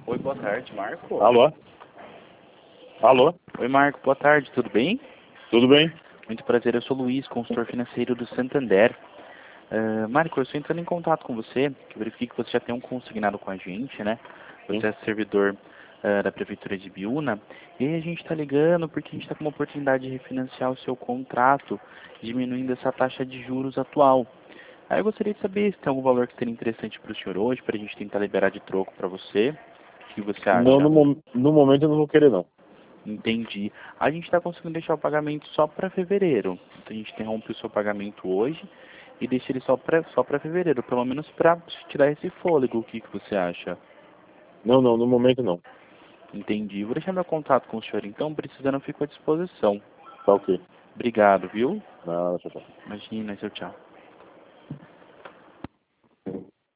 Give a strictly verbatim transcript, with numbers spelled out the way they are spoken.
Oi, boa tarde, Marco. Alô? Alô? Oi, Marco, boa tarde, tudo bem? Tudo bem? Muito prazer, eu sou o Luiz, consultor financeiro do Santander. Uh, Marco, eu estou entrando em contato com você, que eu verifiquei que você já tem um consignado com a gente, né? Você Sim. é servidor uh, da Prefeitura de Biúna, e aí a gente está ligando porque a gente está com uma oportunidade de refinanciar o seu contrato, diminuindo essa taxa de juros atual. Aí eu gostaria de saber se tem algum valor que seria interessante para o senhor hoje, para a gente tentar liberar de troco para você. O que você Não, acha? no, mom- no momento eu não vou querer, não. Entendi. A gente está conseguindo deixar o pagamento só para fevereiro. Então a gente interrompe o seu pagamento hoje e deixa ele só para só para fevereiro, pelo menos para tirar esse fôlego. O que, que você acha? Não, não, no momento não. Entendi. Vou deixar meu contato com o senhor então, precisando eu fico à disposição. Tá ok. Obrigado, viu? Não, tchau, tchau. Imagina, tchau, tchau.